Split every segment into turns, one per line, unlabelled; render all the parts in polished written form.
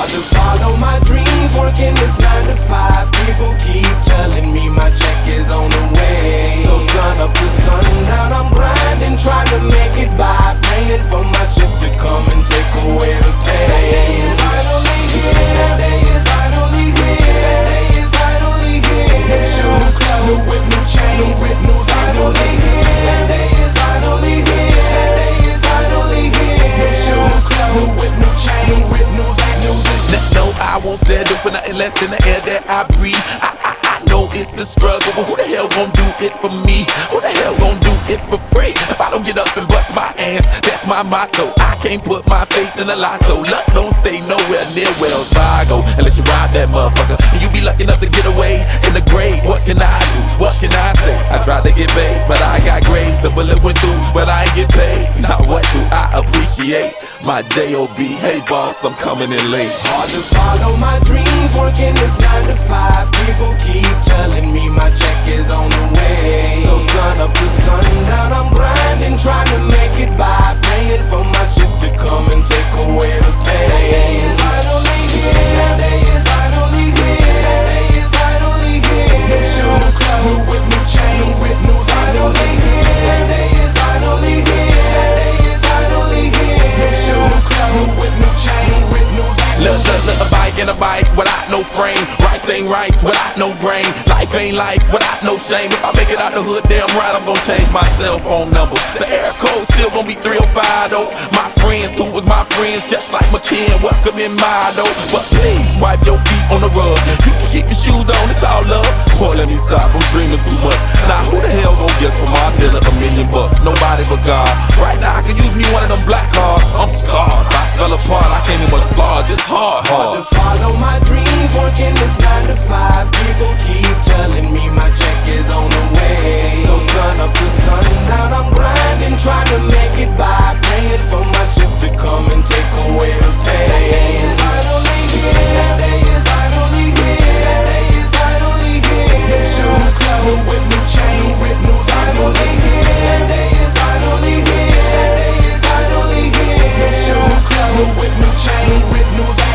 Hard to follow my dreams, working this 9 to 5. People keep telling me my check is on the way. So sun up to sundown, I'm grinding, trying to make it by, praying for my ship to come and take away the pain. That day is finally here. That day is finally here. That day is finally here. New shoes, new whip, new chain, new wrist, new finally here. That day is finally here. That day is finally here. New shoes, new whip, new chain, new wrist, new that, new this.
No, I won't settle for nothing less than the air that I breathe. I know it's a struggle, but who the hell gon' do it for me? Who the hell gon' do it for free? If I don't get up and bust my ass, that's my motto. I can't put my faith in the lotto. Luck don't stay nowhere near Wells Fargo unless you ride that motherfucker. And you be lucky enough to get away in the grave. What can I do? What can I say? I tried to get paid, but I got grades. The bullet went through, but I ain't get paid. Now what do I appreciate? My J.O.B. Hey boss, I'm coming in late.
Hard to follow my dreams, working this 9 to 5. People keep telling me my check is on the way. So sun up to sundown, I'm grinding, trying to make it by, praying for my ship to come and take away the pain. That day is finally here. That day is finally here. That day is finally here. New shoes, new whip, new chain, new wrist, new finally here. That day is finally here. That day is finally here. New shoes, new whip, new chain, new wrist, new that.
Look, a bike and a bike without no frame. Rice ain't rice without no grain. Life ain't life without no shame. If I make it out the hood, damn right, I'm gon' change my cell phone number. The air code still gon' be 305 though. My friends who was my friends, just like McKen, welcome in my though. But please wipe your feet on the rug. You can keep your shoes on, it's all love. Boy, let me stop, I'm dreaming too much. Now who the hell gon' get from my dealer $1 million? Nobody but God. Right now I can use me one of them black cards. I'm scarred, I fell apart, I can't even flaw, just hard.
Hard to follow my dreams, working this 9 to 5. People keep telling me my check is on the way. So sun up to sundown, I'm grinding, trying to make it by, praying for my ship to come and take away the pain. That day is finally here. That day is finally here. That day is finally here. New shoes, new whip, new chain, new wrist, new finally here. That day is finally here. That day is finally here. New shoes, new whip, new chain, new wrist, new that.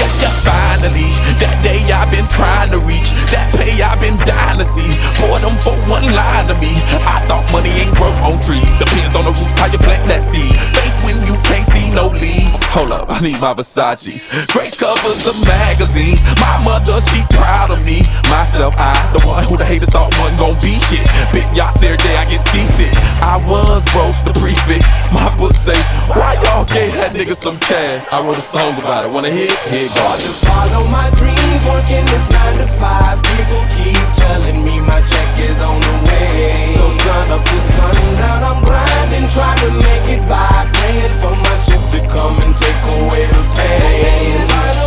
Finally, that day I've been trying to reach, that pay I've been dying to see. Boredom for one line to me. I thought money ain't grow on trees. Depends on the roots, how you plant that seed. Fake when you can't see no leaves. Hold up, I need my Versace's. Great covers of magazines. My mother, she proud of me. Myself, I, the one who the haters thought wasn't gon' be shit. Big yachts every day, I get seasick. I was broke, the prefix. My book say, why y'all gave that nigga some cash? I wrote a song about it. Wanna hear it? Here it
Hard
goes.
to follow my dreams, working this 9 to 5. People keep telling me my check is on the way. So sun up to sundown, I'm grinding, trying to make it by, praying for my ship to come and take away the pain. That day is finally